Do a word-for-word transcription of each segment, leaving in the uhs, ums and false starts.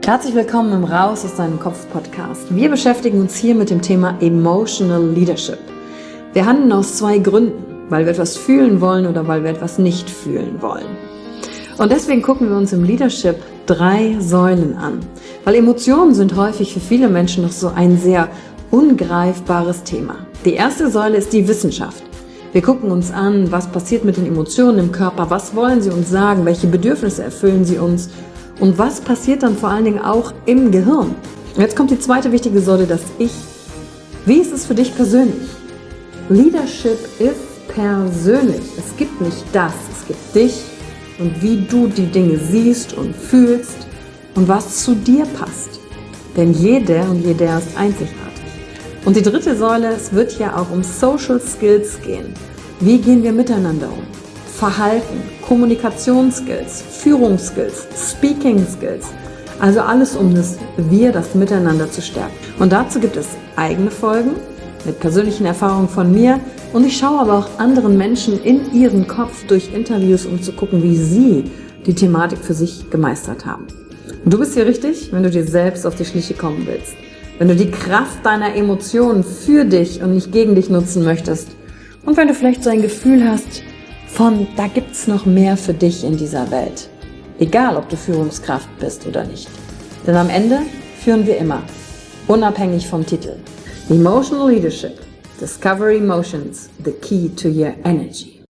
Herzlich willkommen im Raus aus deinem Kopf Podcast. Wir beschäftigen uns hier mit dem Thema Emotional Leadership. Wir handeln aus zwei Gründen, weil wir etwas fühlen wollen oder weil wir etwas nicht fühlen wollen. Und deswegen gucken wir uns im Leadership drei Säulen an, weil Emotionen sind häufig für viele Menschen noch so ein sehr ungreifbares Thema. Die erste Säule ist die Wissenschaft. Wir gucken uns an, was passiert mit den Emotionen im Körper, was wollen sie uns sagen, welche Bedürfnisse erfüllen sie uns und was passiert dann vor allen Dingen auch im Gehirn. Und jetzt kommt die zweite wichtige Säule, das Ich. Wie ist es für dich persönlich? Leadership ist persönlich. Es gibt nicht das, es gibt dich und wie du die Dinge siehst und fühlst und was zu dir passt. Denn jeder und jeder ist einzigartig. Und die dritte Säule, es wird ja auch um Social Skills gehen. Wie gehen wir miteinander um? Verhalten, Kommunikationsskills, Führungsskills, Speaking Skills. Also alles um das Wir, das Miteinander zu stärken. Und dazu gibt es eigene Folgen mit persönlichen Erfahrungen von mir. Und ich schaue aber auch anderen Menschen in ihren Kopf durch Interviews, um zu gucken, wie sie die Thematik für sich gemeistert haben. Und du bist hier richtig, wenn du dir selbst auf die Schliche kommen willst. Wenn du die Kraft deiner Emotionen für dich und nicht gegen dich nutzen möchtest. Und wenn du vielleicht so ein Gefühl hast, von da gibt's noch mehr für dich in dieser Welt. Egal, ob du Führungskraft bist oder nicht. Denn am Ende führen wir immer, unabhängig vom Titel. Emotional Leadership. Discover Emotions, the key to your energy.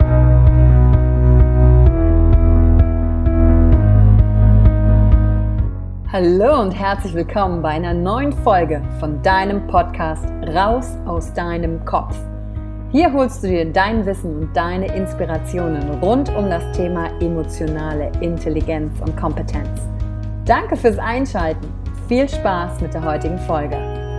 Hallo und herzlich willkommen bei einer neuen Folge von deinem Podcast Raus aus deinem Kopf. Hier holst du dir dein Wissen und deine Inspirationen rund um das Thema emotionale Intelligenz und Kompetenz. Danke fürs Einschalten. Viel Spaß mit der heutigen Folge.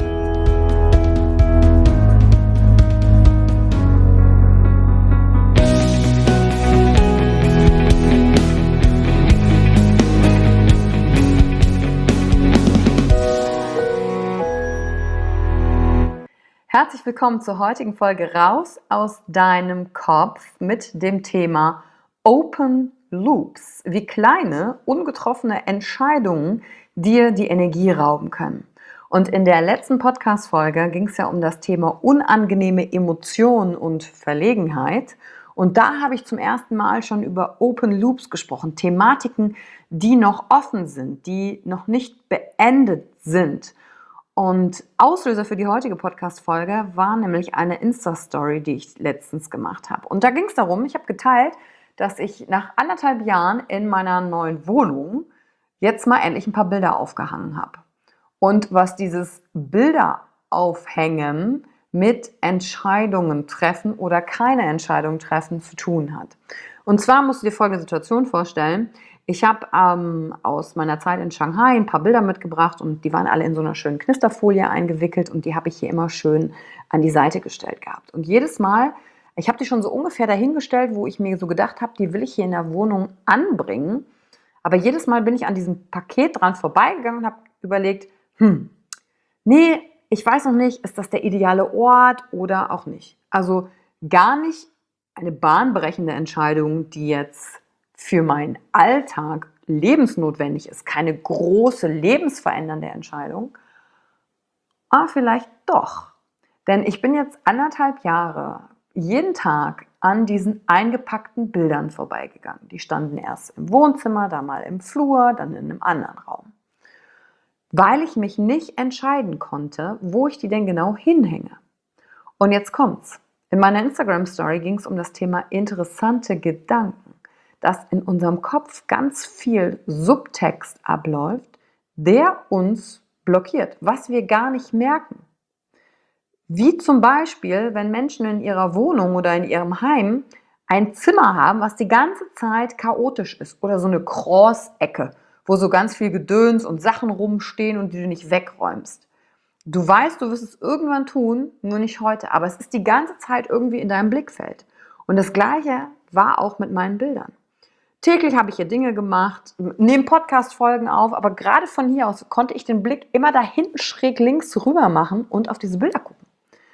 Herzlich willkommen zur heutigen Folge Raus aus deinem Kopf mit dem Thema Open Loops, wie kleine, ungetroffene Entscheidungen dir die Energie rauben können. Und in der letzten Podcast-Folge ging es ja um das Thema unangenehme Emotionen und Verlegenheit. Und da habe ich zum ersten Mal schon über Open Loops gesprochen, Thematiken, die noch offen sind, die noch nicht beendet sind. Und Auslöser für die heutige Podcast-Folge war nämlich eine Insta-Story, die ich letztens gemacht habe. Und da ging es darum, ich habe geteilt, dass ich nach anderthalb Jahren in meiner neuen Wohnung jetzt mal endlich ein paar Bilder aufgehangen habe. Und was dieses Bilder aufhängen mit Entscheidungen treffen oder keine Entscheidungen treffen zu tun hat. Und zwar musst du dir folgende Situation vorstellen. Ich habe ähm, aus meiner Zeit in Shanghai ein paar Bilder mitgebracht und die waren alle in so einer schönen Knisterfolie eingewickelt und die habe ich hier immer schön an die Seite gestellt gehabt. Und jedes Mal, ich habe die schon so ungefähr dahingestellt, wo ich mir so gedacht habe, die will ich hier in der Wohnung anbringen. Aber jedes Mal bin ich an diesem Paket dran vorbeigegangen und habe überlegt, hm, nee, ich weiß noch nicht, ist das der ideale Ort oder auch nicht. Also gar nicht eine bahnbrechende Entscheidung, die jetzt für meinen Alltag lebensnotwendig ist, keine große, lebensverändernde Entscheidung, aber vielleicht doch. Denn ich bin jetzt anderthalb Jahre jeden Tag an diesen eingepackten Bildern vorbeigegangen. Die standen erst im Wohnzimmer, dann mal im Flur, dann in einem anderen Raum. Weil ich mich nicht entscheiden konnte, wo ich die denn genau hinhänge. Und jetzt kommt's. In meiner Instagram-Story ging es um das Thema interessante Gedanken. Dass in unserem Kopf ganz viel Subtext abläuft, der uns blockiert, was wir gar nicht merken. Wie zum Beispiel, wenn Menschen in ihrer Wohnung oder in ihrem Heim ein Zimmer haben, was die ganze Zeit chaotisch ist oder so eine Cross-Ecke, wo so ganz viel Gedöns und Sachen rumstehen und die du nicht wegräumst. Du weißt, du wirst es irgendwann tun, nur nicht heute, aber es ist die ganze Zeit irgendwie in deinem Blickfeld. Und das Gleiche war auch mit meinen Bildern. Täglich habe ich hier Dinge gemacht, nehme Podcast-Folgen auf, aber gerade von hier aus konnte ich den Blick immer da hinten schräg links rüber machen und auf diese Bilder gucken.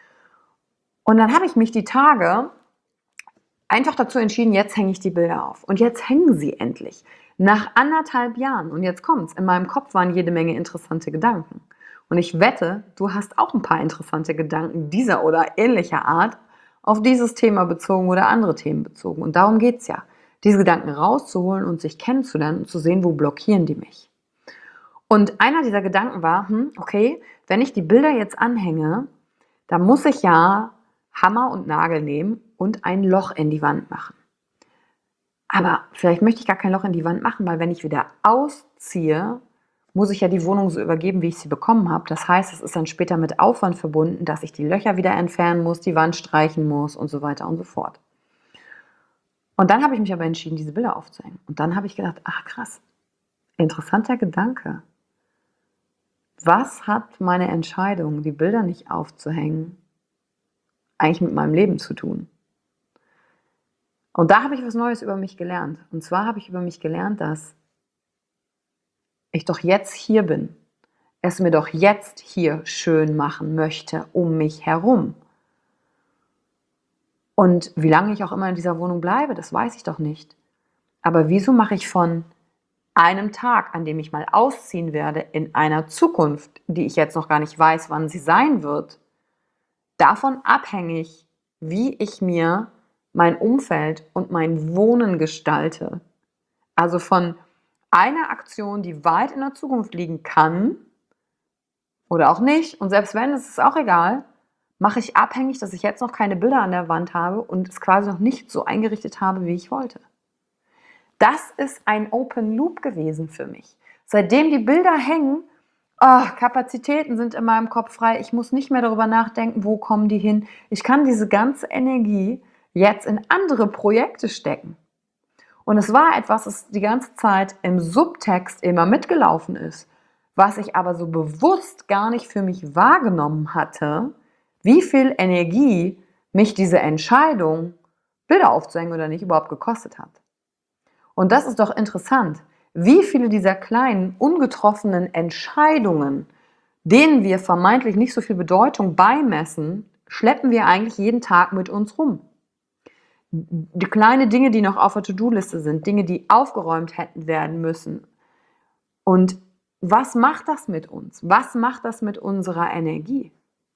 Und dann habe ich mich die Tage einfach dazu entschieden, jetzt hänge ich die Bilder auf. Und jetzt hängen sie endlich. Nach anderthalb Jahren, und jetzt kommt's, in meinem Kopf waren jede Menge interessante Gedanken. Und ich wette, du hast auch ein paar interessante Gedanken dieser oder ähnlicher Art auf dieses Thema bezogen oder andere Themen bezogen. Und darum geht's ja, diese Gedanken rauszuholen und sich kennenzulernen und zu sehen, wo blockieren die mich. Und einer dieser Gedanken war, hm, okay, wenn ich die Bilder jetzt anhänge, dann muss ich ja Hammer und Nagel nehmen und ein Loch in die Wand machen. Aber vielleicht möchte ich gar kein Loch in die Wand machen, weil wenn ich wieder ausziehe, muss ich ja die Wohnung so übergeben, wie ich sie bekommen habe. Das heißt, es ist dann später mit Aufwand verbunden, dass ich die Löcher wieder entfernen muss, die Wand streichen muss und so weiter und so fort. Und dann habe ich mich aber entschieden, diese Bilder aufzuhängen. Und dann habe ich gedacht, ach krass, interessanter Gedanke. Was hat meine Entscheidung, die Bilder nicht aufzuhängen, eigentlich mit meinem Leben zu tun? Und da habe ich was Neues über mich gelernt. Und zwar habe ich über mich gelernt, dass ich doch jetzt hier bin, es mir doch jetzt hier schön machen möchte um mich herum. Und wie lange ich auch immer in dieser Wohnung bleibe, das weiß ich doch nicht. Aber wieso mache ich von einem Tag, an dem ich mal ausziehen werde, in einer Zukunft, die ich jetzt noch gar nicht weiß, wann sie sein wird, davon abhängig, wie ich mir mein Umfeld und mein Wohnen gestalte? Also von einer Aktion, die weit in der Zukunft liegen kann oder auch nicht, und selbst wenn, ist es auch egal, mache ich abhängig, dass ich jetzt noch keine Bilder an der Wand habe und es quasi noch nicht so eingerichtet habe, wie ich wollte. Das ist ein Open Loop gewesen für mich. Seitdem die Bilder hängen, oh, Kapazitäten sind in meinem Kopf frei. Ich muss nicht mehr darüber nachdenken, wo kommen die hin. Ich kann diese ganze Energie jetzt in andere Projekte stecken. Und es war etwas, das die ganze Zeit im Subtext immer mitgelaufen ist, was ich aber so bewusst gar nicht für mich wahrgenommen hatte, wie viel Energie mich diese Entscheidung, Bilder aufzuhängen oder nicht, überhaupt gekostet hat. Und das ist doch interessant, wie viele dieser kleinen, ungetroffenen Entscheidungen, denen wir vermeintlich nicht so viel Bedeutung beimessen, schleppen wir eigentlich jeden Tag mit uns rum. Die kleinen Dinge, die noch auf der To-Do-Liste sind, Dinge, die aufgeräumt hätten werden müssen. Und was macht das mit uns? Was macht das mit unserer Energie?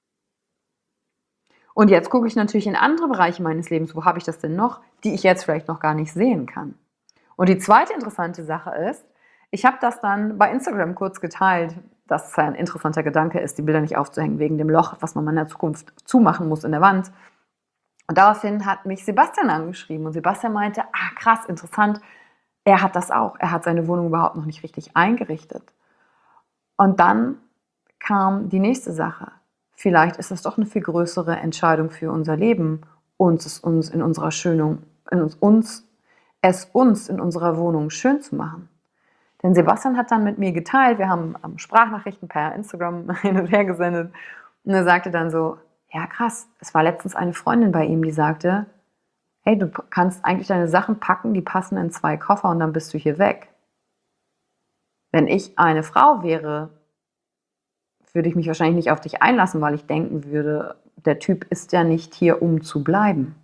Und jetzt gucke ich natürlich in andere Bereiche meines Lebens, wo habe ich das denn noch, die ich jetzt vielleicht noch gar nicht sehen kann. Und die zweite interessante Sache ist, ich habe das dann bei Instagram kurz geteilt, dass es ein interessanter Gedanke ist, die Bilder nicht aufzuhängen wegen dem Loch, was man in der Zukunft zumachen muss in der Wand. Und daraufhin hat mich Sebastian angeschrieben und Sebastian meinte, ah krass, interessant, er hat das auch. Er hat seine Wohnung überhaupt noch nicht richtig eingerichtet. Und dann kam die nächste Sache. Vielleicht ist es doch eine viel größere Entscheidung für unser Leben, uns es uns in unserer Schönung, in uns, uns, es uns in unserer Wohnung schön zu machen. Denn Sebastian hat dann mit mir geteilt, wir haben Sprachnachrichten per Instagram hin und her gesendet und er sagte dann so, ja krass, es war letztens eine Freundin bei ihm, die sagte, hey, du kannst eigentlich deine Sachen packen, die passen in zwei Koffer und dann bist du hier weg. Wenn ich eine Frau wäre, würde ich mich wahrscheinlich nicht auf dich einlassen, weil ich denken würde, der Typ ist ja nicht hier, um zu bleiben.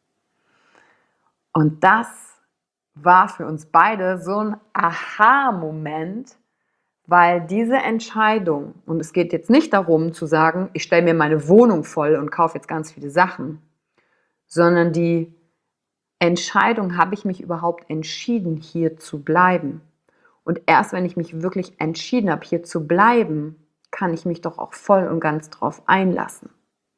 Und das war für uns beide so ein Aha-Moment, weil diese Entscheidung, und es geht jetzt nicht darum zu sagen, ich stelle mir meine Wohnung voll und kaufe jetzt ganz viele Sachen, sondern die Entscheidung, habe ich mich überhaupt entschieden, hier zu bleiben? Und erst wenn ich mich wirklich entschieden habe, hier zu bleiben, kann ich mich doch auch voll und ganz drauf einlassen.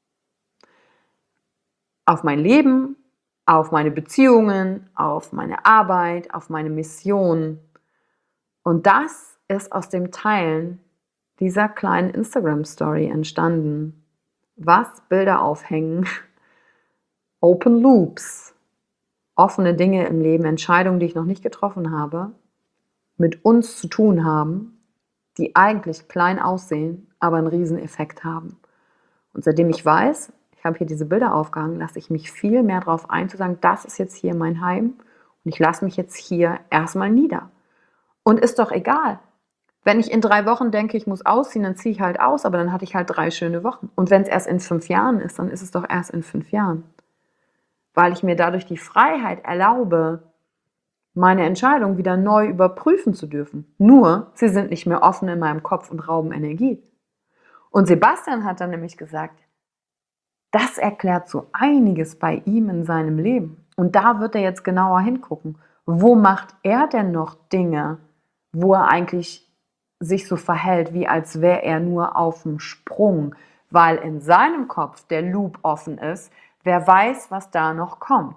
Auf mein Leben, auf meine Beziehungen, auf meine Arbeit, auf meine Mission. Und das ist aus dem Teilen dieser kleinen Instagram-Story entstanden. Was Bilder aufhängen, Open Loops, offene Dinge im Leben, Entscheidungen, die ich noch nicht getroffen habe, mit uns zu tun haben, die eigentlich klein aussehen, aber einen riesen Effekt haben. Und seitdem ich weiß, ich habe hier diese Bilder aufgehangen, lasse ich mich viel mehr darauf ein, zu sagen, das ist jetzt hier mein Heim und ich lasse mich jetzt hier erstmal nieder. Und ist doch egal. Wenn ich in drei Wochen denke, ich muss ausziehen, dann ziehe ich halt aus, aber dann hatte ich halt drei schöne Wochen. Und wenn es erst in fünf Jahren ist, dann ist es doch erst in fünf Jahren. Weil ich mir dadurch die Freiheit erlaube, meine Entscheidung wieder neu überprüfen zu dürfen. Nur, sie sind nicht mehr offen in meinem Kopf und rauben Energie. Und Sebastian hat dann nämlich gesagt, das erklärt so einiges bei ihm in seinem Leben. Und da wird er jetzt genauer hingucken. Wo macht er denn noch Dinge, wo er eigentlich sich so verhält, wie als wäre er nur auf dem Sprung, weil in seinem Kopf der Loop offen ist, wer weiß, was da noch kommt.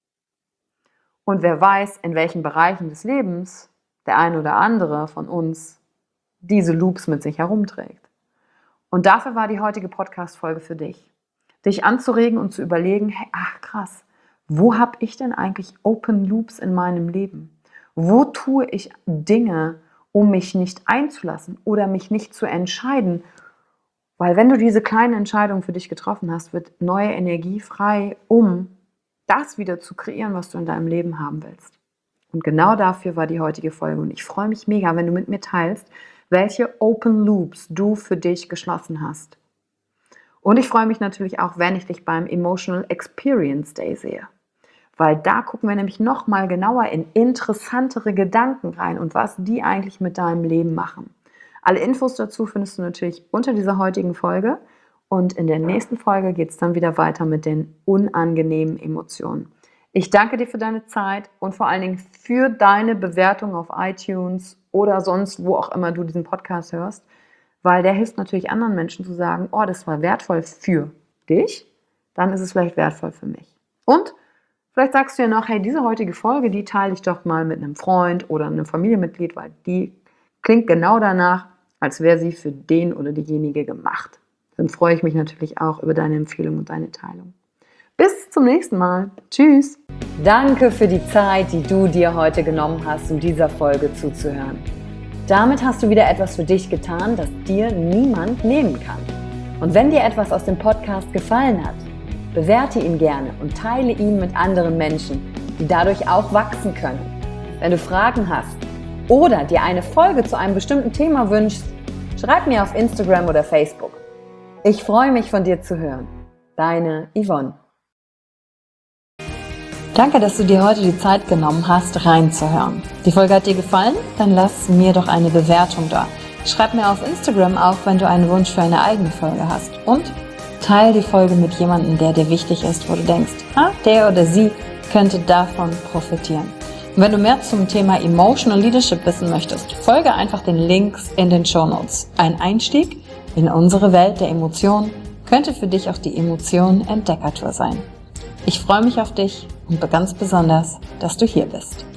Und wer weiß, in welchen Bereichen des Lebens der ein oder andere von uns diese Loops mit sich herumträgt. Und dafür war die heutige Podcast-Folge für dich. Dich anzuregen und zu überlegen, hey, ach krass, wo habe ich denn eigentlich Open Loops in meinem Leben? Wo tue ich Dinge, um mich nicht einzulassen oder mich nicht zu entscheiden? Weil wenn du diese kleine Entscheidung für dich getroffen hast, wird neue Energie frei, um das wieder zu kreieren, was du in deinem Leben haben willst. Und genau dafür war die heutige Folge. Und ich freue mich mega, wenn du mit mir teilst, welche Open Loops du für dich geschlossen hast. Und ich freue mich natürlich auch, wenn ich dich beim Emotional Experience Day sehe. Weil da gucken wir nämlich nochmal genauer in interessantere Gedanken rein und was die eigentlich mit deinem Leben machen. Alle Infos dazu findest du natürlich unter dieser heutigen Folge. Und in der nächsten Folge geht es dann wieder weiter mit den unangenehmen Emotionen. Ich danke dir für deine Zeit und vor allen Dingen für deine Bewertung auf iTunes oder sonst, wo auch immer du diesen Podcast hörst. Weil der hilft natürlich anderen Menschen zu sagen, oh, das war wertvoll für dich, dann ist es vielleicht wertvoll für mich. Und vielleicht sagst du ja noch, hey, diese heutige Folge, die teile ich doch mal mit einem Freund oder einem Familienmitglied, weil die klingt genau danach, als wäre sie für den oder diejenige gemacht. Dann freue ich mich natürlich auch über deine Empfehlung und deine Teilung. Bis zum nächsten Mal. Tschüss. Danke für die Zeit, die du dir heute genommen hast, um dieser Folge zuzuhören. Damit hast du wieder etwas für dich getan, das dir niemand nehmen kann. Und wenn dir etwas aus dem Podcast gefallen hat, bewerte ihn gerne und teile ihn mit anderen Menschen, die dadurch auch wachsen können. Wenn du Fragen hast oder dir eine Folge zu einem bestimmten Thema wünschst, schreib mir auf Instagram oder Facebook. Ich freue mich, von dir zu hören. Deine Yvonne. Danke, dass du dir heute die Zeit genommen hast, reinzuhören. Die Folge hat dir gefallen? Dann lass mir doch eine Bewertung da. Schreib mir auf Instagram auch, wenn du einen Wunsch für eine eigene Folge hast. Und teile die Folge mit jemandem, der dir wichtig ist, wo du denkst, ah, der oder sie könnte davon profitieren. Und wenn du mehr zum Thema Emotional Leadership wissen möchtest, folge einfach den Links in den Shownotes. Ein Einstieg in unsere Welt der Emotionen könnte für dich auch die Emotionen Entdeckertour sein. Ich freue mich auf dich und ganz besonders, dass du hier bist.